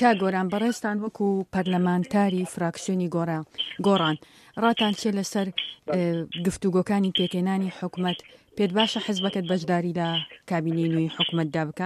کا گۆران بەڕێستان وەکو پەرلەمانتاری فراکسیۆنی گۆڕان ڕاتان چێ لەسەر گفتوگۆکانی پێکێنانی حکوومەت پێت باشە حزبەکەت بەشداری لە کابینەی نوێی حکوومەتدا بکە؟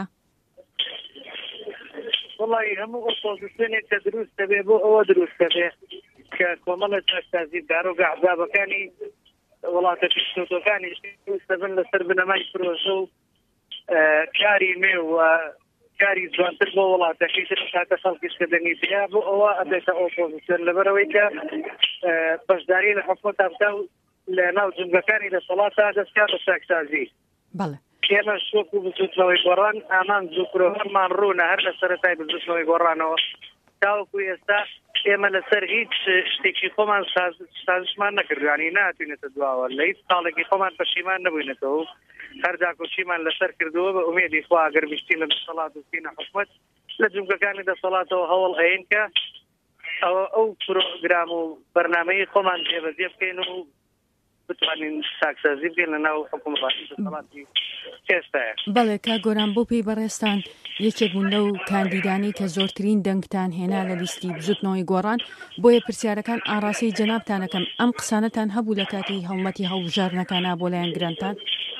وڵی هەموو ئۆپۆزیسیۆنێک کە دروستە بێ بۆ ئەوە دروستە بێ کە کۆمەڵە چاکسازیدار و ئەحزابەکانی وڵاتە پیشکەوتەکانی دروستە بن لەسەر بنەمای پرۆژە و کاری نوێ و کاری جوانتر بۆ وڵاتەکەی تر کاتە خەڵکیش کە دەنگیتیا بۆ ئەوە ئەبێتە ئۆپۆزیسیۆن لەبەرەوەی کە بەشداری لە حکومەت ئەبدا و لە ناو جنگەکانی دەسەڵاتە دەستکات بە چاکسازی. بەڵێ ئێمە شۆک و بچوتنەوەی گۆڕان ئامان زووکرۆهەرمان ڕوونە هەر لە سەرەتای بچوتنەوەی گۆڕانەوە تاوەکو ئێستا ئێمە لەسەر هیچ شتێکی خۆمان سازشمان نەکردوانی ناتوینێتە دواوە لە هیچ ساڵێکی خۆمان پەشیمان نەبووینەتەوە هەردا کۆچیمان لەسەر کردووە بە ئومێدی خوا ئەگەر بیشتی لە دەسەڵات و بچینە حکومەت لە جنگەکانی دەسەڵاتەوە هەوڵ ئەین کە ئەو پرۆگرام و بەرنامەی خۆمان جێبەجێ بکەین و بتوانین ساکسازی بکەین لە ناو حکومەتی دەسەڵاتی ئێستایە. بەڵێ کا گۆران بۆ پێی بەڕێستان یەکێک بوون لەو کاندیدانی کە زۆرترین دەنگتان هێنا لە لیستی بزوتنەوەی گۆڕان بۆیە پرسیارەکان ئاڕاستەی جەنابتانەکەم ئەم قسانەتان هەبوو لە کاتی هەوڵەتی هەڵبژارنەکانە بۆ لایەن گرانتان؟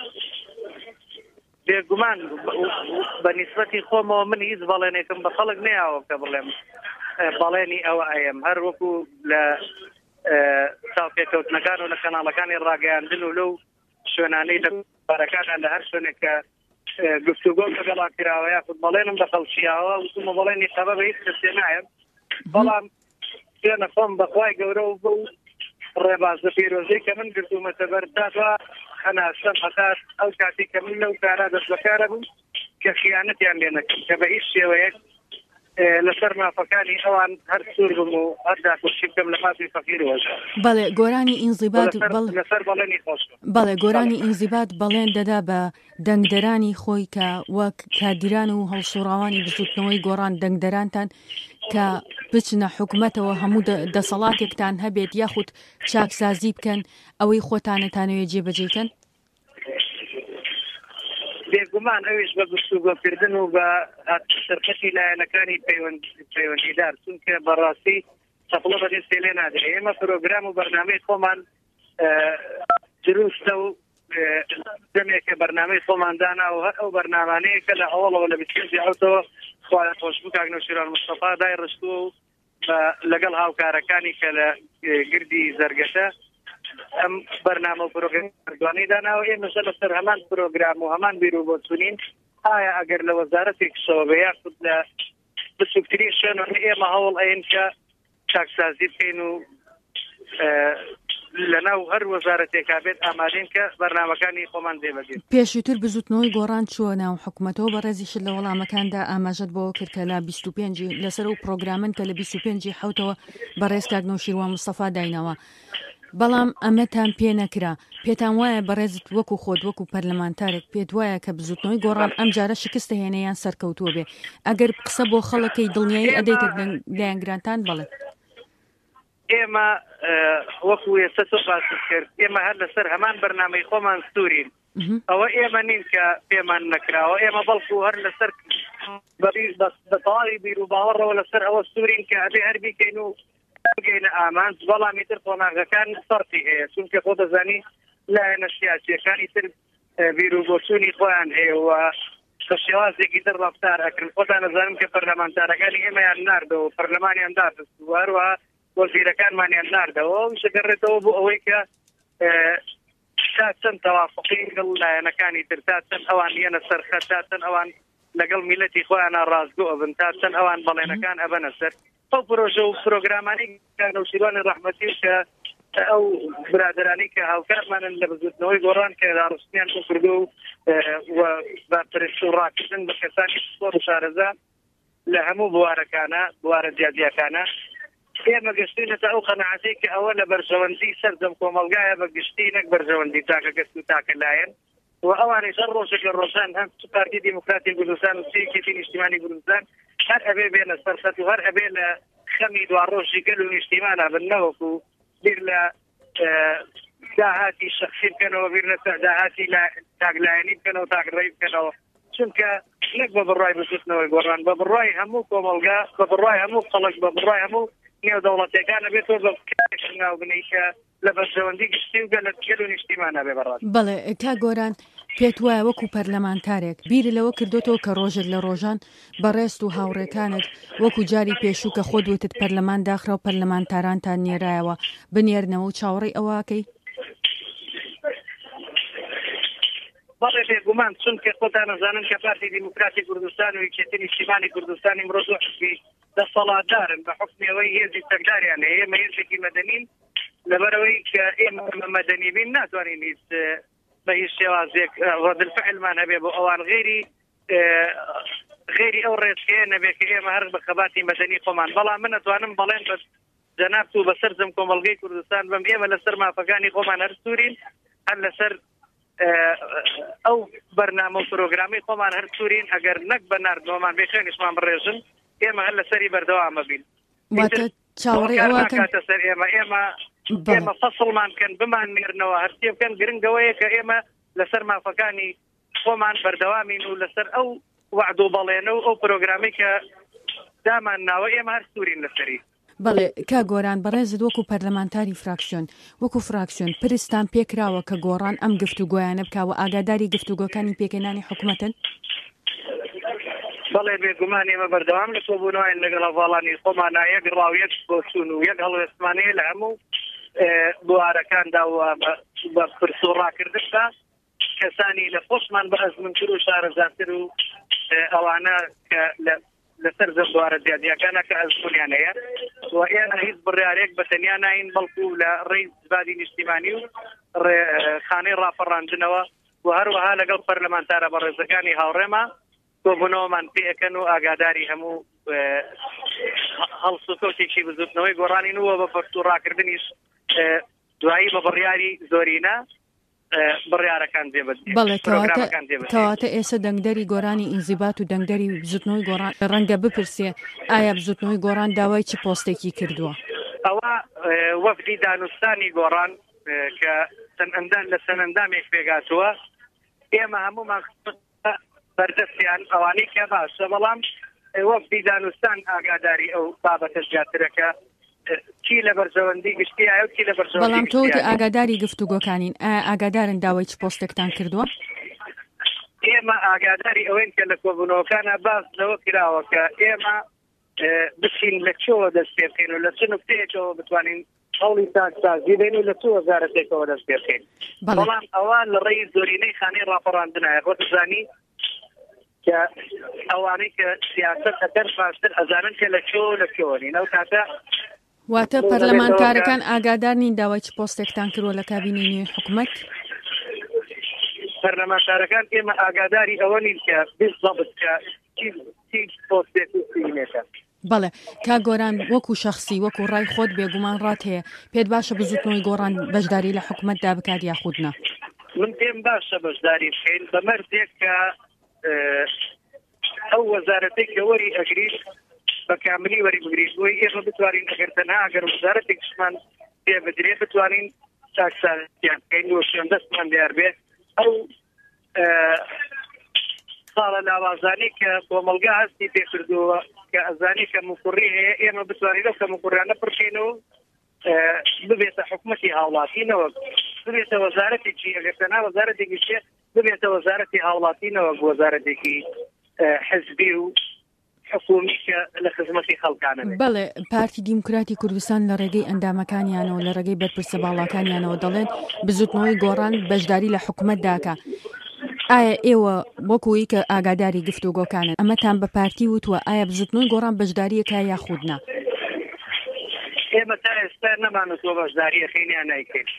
بێگومان بە نیسبەتی خۆمەوە من هیچ بەڵێنێکم بە خەڵک نەیاوە کە بڵێم بەڵێنی ئەوە ئەم هەر وەکو لە چاوپێکەوتنەکان و لە کەناڵەکانی ڕاگەیاندن و لەو شوێنانەی لە بارەکانان لە هەر شوێنێک کە گفتوگۆ لەگەڵا کراوە یاخود بەڵێنم بە خەڵکییاوە وتمە بەڵێنی خەبە بە هیچ کەسێ نایەم بەڵام شوێنە خۆم بەخوای گەورە و بە ڕێبازە پیرۆزەی کە من گرتوومەتە بەر تاوا هەناسەم هەتات ئەو کاتی کە من لەو کارا دەست بەکارە بوو کە خیانەتیان لێ نەکەم کە بە هیچ شێوەیەک لەسەر مافەکانی ئەوان هەر سوور بم و هەردا کوشی بکەم لە مافی فەقیرەوەژە. بەڵێ گۆرانی ئینزیبات لەسەر بەڵێنی خۆش بەڵێ گۆرانی ئینزیبات بەڵێن دەدا بە دەنگدەرانی خۆی کە وەک کادیران و هەڵسوڕاوانی بزوتنەوەی گۆڕان دەنگدەرانتان کە بچنە حکوومەتەوە هەموو دەسەڵاتێکتان هەبێت یاخود چاکسازی بکەن ئەوەی خۆتانەتانەوەی جێبەجێکەن؟ بێگومان ئەویش بە گفتوگۆکردن و بە سەرکەتی لایەنەکانی پەیوەندیدار چونکە بەڕاستی سەفڵە بەدەستێ لێ نادرێت ئێمە پرۆگرام و بەرنامەی خۆمان دروستە و دەمێکە بەرنامەی خۆماندانا و هەر ئەو بەرنامانەیە کە لە ئەوڵەوە لە بچێنجی ئەوتەوە خوای خۆشبوو کاک نەوشیروان مستەفا دای ڕشتووە و لەگەڵ هاوکارەکانی کە لە گردی زەرگەشە ئەم بەرنامە و پرۆگرامدوانەی داناوە ئێمەشە لەسەر هەمان پرۆگرام و هەمان بیرروبۆچوونین ئایا ئەگەر لە وەزارەتێکشەوە بە یاخود لە بچووکترین شوێنەوە ئێمە هەوڵ ئەین کە چاکسازی بکەین و لەناو هەر وەزارەتێکا بێت ئامادەین کە بەرنامەکانی خۆمان جێبەجێ. پێشووتر بزوتنەوەی گۆڕان چووە ناو حکوومەتەوە بە ڕێزیشت لە وەڵامەکاندا ئاماژەت بۆ کرد کە لە 25 لەسەر و پرۆگرامن کە لە 25 حوتەوە بەڕێز کاک نەوشیروان مستەفا داینەوە. بەڵام ئەمەتان پێ نەکرا پێتان وایە بەڕێزت وەکو خۆت وەکو پەرلەمانتارێک پێت وایە کە بزوتنەوەی گۆڕان ئەم جارە شکستە هێنەیان سەرکەوتووە بێ ئەگەر قسە بۆ خەڵەکەی دڵنیایی ئەدەیتە لایەنگرانتان بڵێ؟ ئێمە وەکو ئێستا تۆ باست کرد ئێمە هەر لەسەر هەمان بەرنامەی خۆمان سوورین ئەوە ئێمە نین کە پێمان نەکراوە ئێمە بەڵکو هەر لەسەر بە تەواوی بیر و باوەڕەوە لەسەر ئەوە سوورین کە ئەبێ هەر بیکەین و بگەینە ئامانج بەڵامی تر قۆناغەکان سەرتی هەیە چونکە خۆ دەزانی لایەنە سیاسیەکانی تر بیرروبۆچوونی خۆیان هەیە و بە شێوازێکی تر ڕەفتار ئەکرد خۆتان دەزانم کە پەرلەمانتارەکانی ئێمەیان ناردەوە پەرلەمانیان دادەست و هەروەها وەزیرەکانمانیان ناردەوە و شەگەڕێتەوە بۆ ئەوەی کە تا چەند تەوافقی لەگەڵ لایەنەکانی تر تا چەند ئەوان یەنە سەرخەت تا چەند ئەوان لەگەڵ میلەتی خۆیانە ڕازگۆ ئەبن تا چەند ئەوان بەڵێنەکان ئەبەنە سەر ئەو پرۆژە و پرۆگرامانی کاک نەوشیروانی ڕەحمەتی کە ئەو برادرانی کە هاوکارمانن لە بزوتنەوەی گۆڕان کە ڕستیان بۆ کردو و بە پرس و ڕاکردن بە کەسانی سپۆر و شارەزا لە هەموو بوارەکانە بوارە جیادیەکانە ئێمە گەشتینەتە ئەو قەناعەتەی کە ئەوە لە بەرژەوەندی سەردەم کۆمەلگایە بە گشتی نەک بەرژەوەندی تاکە گەست و تاکە لایەن و ئەوانەی هەر ڕۆژێکە ڕۆژان هەم پارتی دیموکراتی کوردستان و سیەکێتی نیشتیمانی کوردستان هەر ئەبێ بێنە سەرخەت و هەر ئەبێ لە خەمی دوڕۆژی گەل و نیشتیمانە بنەوەکو بیر لە داهاتی شخصی بکەنەوە بیر لە داهاتی تاگلایەنی بکەنەوە تاگڕێی بکەنەوە چونکە نەک بە بڕای بچوتنەوەی گۆڕان بە بڕای هەموو کۆمەڵگا بە بڕای هەموو خەڵک بە بڕای هەموو نێودەوڵەتیەکانە بێتەوە بە ناو بنیکە لە بەرژەوەندی گشتی و گەلە گەل و نیشتیمانە بێ بەڕاست. بەڵێ کا گۆران پێت وایە وەکو پەرلەمانتارێک بیر لەوە کردوتەوە کە ڕۆژێک لە ڕۆژان بەڕێست و هاوڕێکانت وەکو جاری پێشوو کە خۆ دوتت پەرلەمان داخرا و پەرلەمانتارانتان نێرایەوە بنێرنەوە و چاوەڕێی ئەوواکەی؟ بەڵێ بێگومان چونکە خۆتان نەزانن کە پارتی دیموکراتی کوردستان و یەکێتی نیشتیمانی کوردستانی مرۆڤ حزبی دەسەڵاتدارن بە حکمەوەی هێزی سەرداریان هەیە ئێمە هێزێکی مەدەنین لەبەرەوەی کە ئێمە مەدەنی بین ناتوانین هیچ بە هیچ شێوازێک ڕەدفعلمان هەبێ بۆ ئەوان غێری ئەو ڕێچکەیە نەبێت کە ئێمە هەر بە خەباتی مەدەنی خۆمان بەڵام من نەتوانم بەڵێن بە جەناب و بەسەر جەم کۆمەڵگەی کوردستان بم ئێمە لەسەر مافەکانی خۆمان هەر سوورین هەر لەسەر ئەو بەرنامە و پرۆگرامی خۆمان هەر سوورین ئەگەر نەک بە ناردنەوەمان بێخێنیشمان بڕێژن ئێمە هەر لەسەری بەردەوامە بین. واتە چاوەڕێی ئەوەکەن سەر ئێمە فەسڵمان کەن بمان نێرنەوە هەرچی بکەن گرنگەوەیە کە ئێمە لەسەر مافەکانی خۆمان بەردەوامین و لەسەر ئەو وعد و بەڵێنە و ئەو پرۆگرامی کە دامان ناوە ئێمە هەر سوورین لەسەری. بەڵێ کا گۆران بەڕێزت وەکو پەرلەمانتاری فراکسیۆن وەکو فراکسیۆن پرستان پێکراوە کە گۆڕان ئەم گفتوگۆیانە بکاوە ئاگاداری گفتوگۆکانی پێکەنانی حکوومەتن؟ بەڵێ بێگومان ئێمە بەردەوام لە کۆبوونەوەین لەگەڵ هەواڵانی خۆمانە یەک ڕاویەک بۆچوون و یەک هەڵوێستمانەیە لە هەموو بوارەکاندا و بە پرس و ڕاکردندا کەسانی لە خۆشمان بە ئەزمنتر و شارەزاتر و ئەوانە کە لەسەر زەم بوارە زیادیەکانە کە ئەزمونیان هەیە و ئێمە هیچ بڕیارێک بە تەنیا ناین بەڵکو لە ڕێی زبادی نیشتیمانی و خانەی ڕاپەڕاندنەوە و هەروەها لەگەڵ پەرلەمانتارە بەڕێزەکانی هاوڕێمە کۆبوونەوەمان پێەکەن و ئاگاداری هەموو هەڵسوکەوتێکی بزوتنەوەی گۆڕانی وە بە پەرس و ڕاکردنیش دوایی بە بڕیاری زۆرینە بڕیارەکان دێبێت. بەڵێ کەواتە ئێستا دەنگدەری گۆڕانی ئینزیبات و دەنگدەری بزوتنەوەی گۆڕان ڕەنگە بپرسێ ئایا بزوتنەوەی گۆڕان داوای چ پۆستێکی کردووە؟ ئەوە وەفدی دانوستانی گۆڕان کە لە سەرنجامێک پێگاتووە ئێمە هەموومان بەردەستیان ئەوانەی کە باشە بەڵام وەفدی دانوستان ئاگاداری ئەو بابەتە زیاترەکە چی لە بەرژەوەندی گشتی و چی لە بەرژەوەندی بەڵام تۆ ئاگاداری گفتوگۆکانین ئاگادارن داوای چ پۆستێکتان کردووە؟ ئێمە ئاگاداری ئەوەین کە لە کۆبوونەوەکانە باس لەوە کراوە کە ئێمە بچین لە چۆوە دەست پێ بکەین و لە چ نوکتەیەکەوە بتوانین هەوڵی سازی بین و لە چ وەزارەتێکەوە دەست پێ بکەین. بەڵام ئەوە لە ڕێی زۆرینەی خانەی ڕاپەڕاندنایە خۆ دەزانی کە ئەوانەی کە سیاسەت هەتەر باشتر ئەزانن کە لە کۆنین ئەو کاتە واتە پەرلەمانتارەکان ئاگادار نین داوای چ پۆستێکتان کردووە لە کابینەی نوێی حکوومەت؟ پەرلەمانتارەکان ئێمە ئاگاداری ئەوە نین کە بالضبط کە چی پۆستێک بینێتە. بەڵێ کا گۆران وەکو شەخصی وەکو ڕای خۆت بێگومان ڕات هەیە پێت باشە بزوتنەوەی گۆڕان بەشداری لە حکوومەتدا بکات یاخودنا؟ من پێم باشە بەشداری بکەین بە مەرجێک کە ئەو وەزارەتێک کە وەری ئەگریت بە کاملی وەری بگریت بۆی ئێمە بتوانین ئەگەر تەنها ئەگەر وەزارەتێک شمان پێ بدرێ بتوانین چاکسازیان بکەین و شوێندەستمان دیار بێت ئەو ساڵە لاوازانی کە کۆمەڵگا هەستی پێکردووە کە ئەزانی کە مقڕی هەیە ئێمە بتوانین ئەو کە مقڕیانە پڕکەینەوە ببێتە حکوومەتی هاوڵاتینەوە ببێتە وەزارەتێکی ئەگەر تەنها وەزارەتێکی شێ ببێتە وەزارەتی هاوڵاتینەوە وەزارەتێکی حزبی و حکومی کە لە خزمەتی خەڵکانە. بەڵێ پارتی دیموکراتی کوردستان لە ڕێگەی ئەندامەکانیانەوە لە ڕێگەی بەرپرسە باڵاکانیانەوە دەڵێن بزوتنەوەی گۆڕان بەشداری لە حکوومەت داکە. ئایا ئێوە وەکوی کە ئاگاداری گفتوگۆکانن ئەمەتان بە پارتی وتووە ئایا بزوتنەوەی گۆڕان بەشداریەکە یاخودنا؟ ئێمە تا ئێستا نەمانەوە بەشداریەکەینیان نایکەین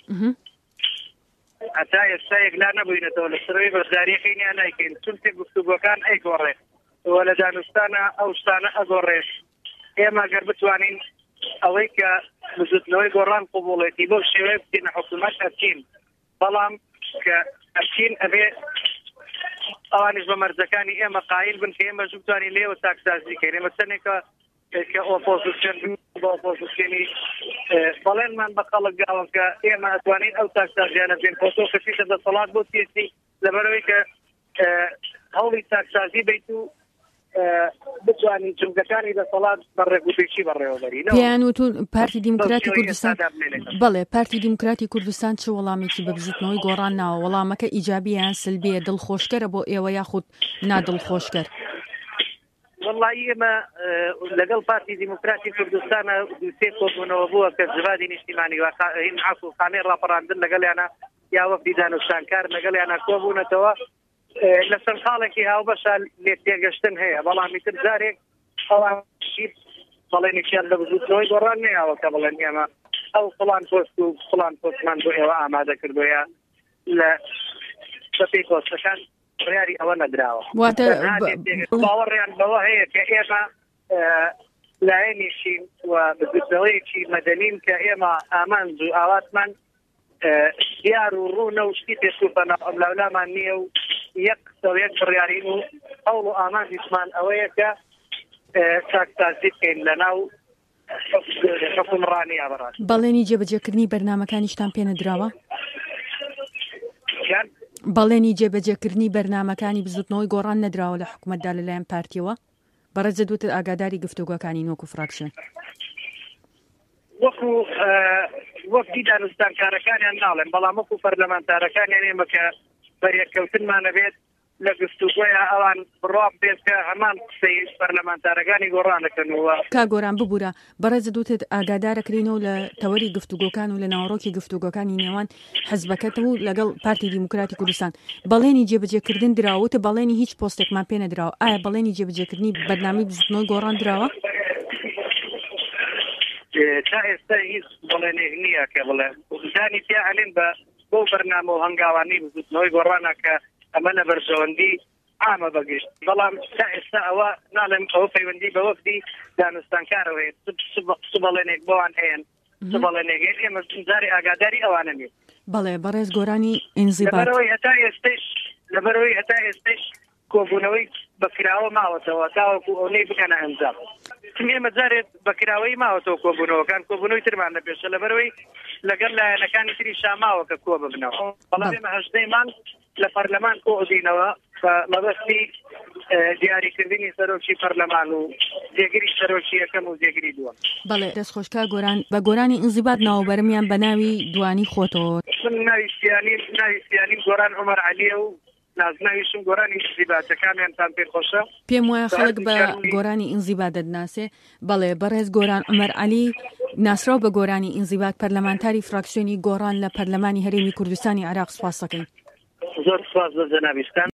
هەتا ئێستا یەکلا نەبووینەتەوە لە سەرەوەی بەشداریەکەینیان نایکەین چونکە گفتوگۆکان ئەیگۆڕێ وە لە دانوستانە ئەو شتانە ئەگۆڕێش ئێمە گەر بتوانین ئەوەی کە بزوتنەوەی گۆڕان قبوڵێتی بۆ شێوەیە بچینە حکوومەت ئەچین بەڵام کە ئەچین ئەبێ ئەوانش بە مەرجەکانی ئێمە قایل بن کە ئێمە بتوانین لێوە چاکسازی بکەین ئێمە چەندێکە کە ئۆپۆزیسیۆن بە ئۆپۆزیسیۆنی بەڵێنمان بە خەڵک گاوە کە ئێمە ئەتوانین ئەو چاکسازیانە بێن بۆ تۆ کەسیتە دەسەڵات بۆ سیاسی لەبەرەوەی کە هەوڵی چاکسازی بیت و بتوانین جمگەکانی دەسەڵات بەڕێگوپێکی بەڕێوەبەرین. پیان وتون پارتی دیموکراتی کوردستان بەڵێ پارتی دیموکراتی کوردستان چه وەڵامێکی بە بزوتنەوەی گۆڕان ناوە؟ وەڵامەکە ئیجابییان سلبیە دڵخۆشکەرە بۆ ئێوە یاخود نادڵخۆشکەر؟ والله ئێمە لەگەڵ پارتی دیموکراتی کوردستانە سێ کۆبوونەوە بووە کە زڤادی نیشتیمانی هین عفوخانەی ڕاپەڕاندن لەگەڵیانە یا وەفدی دانوشتانکار لەگەڵیانە کۆبوونەتەوە لەسەر خاڵێکی هاوبەشە لێ تێگەشتن هەیە، بەڵامی تر جارێک ئەوانشی بەڵێنێکیان لە بزوتنەوەی گۆڕان نەیەوە کە بڵێن ئێمە ئەو فڵان پۆست و فڵان پۆستمان بۆ ئێوە ئامادە کردویە لە بەپێی پۆستەکان بڕیاری ئەوە نەدراوە. باوەڕیان بەوە هەیە کە ئێمە لایەنیشین و بزوتنەوەیەکی مەدەنین کە ئێمە ئامانج و ئاواتمان دیار و ڕوونە و شتی پێشوفەنە ئەملاولامان نییە و یەک بڕیارین و هەوڵ و ئامانجیشمان ئەوەیە کە چاکسازی بکەین لەناو حکومڕانی ئابڕات. بەڵێنی جێبەجێکردنی بەرنامەکانیشتان پێ نەدراوە؟ بەڵێنی جێبەجێکردنی بەرنامەکانی بزوتنەوەی گۆڕان نەدراوە لە حکوومەتدا لەلایەن پارتیەوە؟ بەڕێزە دووتر ئاگاداری گفتوگۆکانی وەکو فراکشن وەفدی دانوستانکارەکانیان ناڵێن، بەڵام وەکو پەرلەمانتارەکانیان ئێمە کە بەریەککەوتنمانە بێت لە گفتوگۆیە ئەوان بڕام بێت کە هەمان قسەی پەرلەمانتارەکانی گۆڕانەکەنەوە. کا گۆران ببوورە بەڕێزە دووتت ئاگادارەکرینەوە لە تەوەری گفتوگۆکان و لە ناوەڕۆکی گفتوگۆکانی نێوان حزبەکەتەوە و لەگەڵ پارتی دیموکراتی کوردستان بەڵێنی جێبەجێکردن دراوەتە بەڵێنی هیچ پۆستێکمان پێ نەدراوە. ئایا بەڵێنی جێبەجێکردنی بەرنامەی بزوتنەوەی گۆڕان دراوە؟ تا ئێستا هیچ بڵێنێک نییە کە بڵێ زانی پێ هەلێن بۆ بەرنامە و هەنگاوانی بزوتنەوەی گۆڕانە کە ئەمە لە بەرژەوەندی ئامە بەگشت، بەڵام تا ئێستا ئەوە ناڵێن ئەوە پەیوەندی بە وەفدی دانوستانکارەوە هەیە چ بەڵێنێک بۆوان هەیەن چ بەڵێنێک ئێمە جاری ئاگاداری ئەوانە نیە. بەڵێ بەڕێز گۆرانی ئینزیبات لەبەرەوەی هەتا ئێستش کۆبوونەوەی بەکراوە ماوەتەوە تاوەکو ئەوەی بکەنە ئەنجام. ئێمە جارێت بەکراوەی ماوەتەوە کۆبوونەوەکان کۆبوونەوەی ترمان نەپێشە لەبەرەوەی لەگەڵ لایەنەکانی تری شاماوە کە کۆ ببنەوە، بەڵام ئێمە هەژدەیمان لە پەرلەمان کۆدینەوە مەبەستی دیاریکردنی سەرۆکی پەرلەمان و جێگیری سەرۆکی یەکەم و جێگیری دووەم. بەڵێ دەستخۆشکا گۆران بە گۆرانی ئینزیبات ناوبەرمیان بە ناوی دوانی خۆتەوە. ناوی سیانیم گۆران عومەر عەلیە و نازناویشم گۆرانی ئینزیباتەکانیانتان پێ خۆشە. پێم وایە خەڵک بە گۆرانی ئینزیبات دەدناسێ. بەڵێ بەڕێز گۆران عومەر عەلی ناسراو بە گۆرانی ئینزیبات پەرلەمانتاری فراکسیۆنی گۆڕان لە پەرلەمانی هەرێمی کوردستانی عێراق سپاس دەکەین. زۆر سپاس بە جەنابیستان.